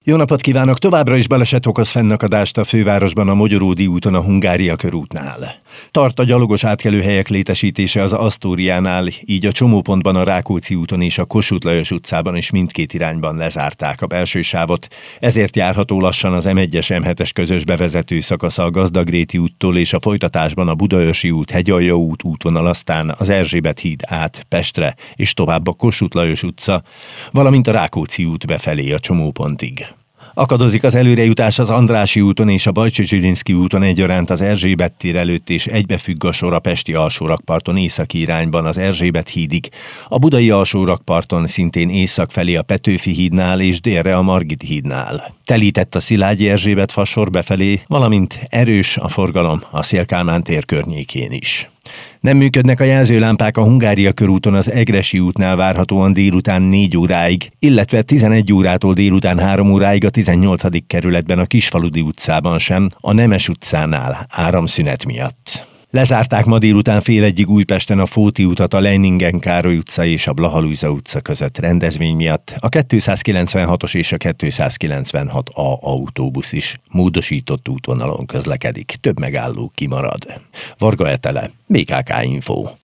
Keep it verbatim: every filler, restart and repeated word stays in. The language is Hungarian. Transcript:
Jó napot kívánok! Továbbra is baleset okoz fennakadást a fővárosban a Mogyoródi úton a Hungária körútnál. Tart a gyalogos átkelőhelyek létesítése az Asztóriánál, így a csomópontban a Rákóczi úton és a Kossuth Lajos utcában is mindkét irányban lezárták a belső sávot, ezért járható lassan az M egyes M hetes közös bevezető szakasza a Gazdagréti úttól és a folytatásban a Budaörsi út, Hegyalja út útvonal, aztán az Erzsébet híd át Pestre és tovább a Kossuth Lajos utca, valamint a Rákóczi út befelé a csomópontig. Akadozik az előrejutás az Andrássy úton és a Bajcsy-Zsilinszky úton egyaránt az Erzsébet tér előtt, és egybefügg a sor a pesti alsórakparton északi irányban az Erzsébet hídig, a budai alsórakparton szintén észak felé a Petőfi hídnál és délre a Margit hídnál. Telített a Szilágyi Erzsébet fasor befelé, valamint erős a forgalom a Széll-Kálmán tér környékén is. Nem működnek a jelzőlámpák a Hungária körúton az Egressy útnál várhatóan délután négy óráig, illetve tizenegy órától délután három óráig a tizennyolcadik kerületben a Kisfaludy utcában sem, a Nemes utcánál áramszünet miatt. Lezárták ma délután fél egyig Újpesten a Fóti utat a Leiningen Károly utca és a Blaha Lujza utca között rendezvény miatt. A kétszázkilencvenhatos és a kétszázkilencvenhat A autóbusz is módosított útvonalon közlekedik, több megálló kimarad. Varga Etele, bé ká ká Info.